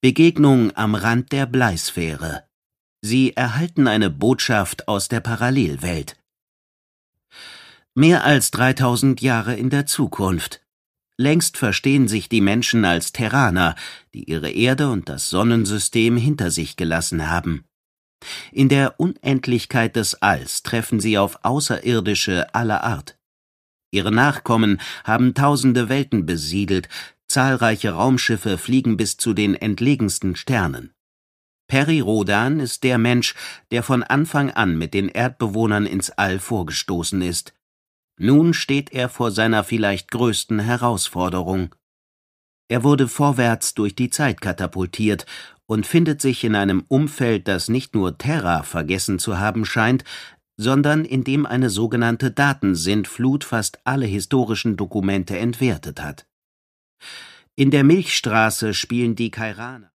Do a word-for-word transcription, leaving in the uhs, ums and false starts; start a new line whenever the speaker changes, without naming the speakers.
Begegnung am Rand der Bleisphäre. Sie erhalten eine Botschaft aus der Parallelwelt. Mehr als dreitausend Jahre in der Zukunft. Längst verstehen sich die Menschen als Terraner, die ihre Erde und das Sonnensystem hinter sich gelassen haben. In der Unendlichkeit des Alls treffen sie auf Außerirdische aller Art. Ihre Nachkommen haben tausende Welten besiedelt, zahlreiche Raumschiffe fliegen bis zu den entlegensten Sternen. Peri Rodan ist der Mensch, der von Anfang an mit den Erdbewohnern ins All vorgestoßen ist. Nun steht er vor seiner vielleicht größten Herausforderung. Er wurde vorwärts durch die Zeit katapultiert und findet sich in einem Umfeld, das nicht nur Terra vergessen zu haben scheint, sondern in dem eine sogenannte Datensintflut fast alle historischen Dokumente entwertet hat. In der Milchstraße spielen die Kairaner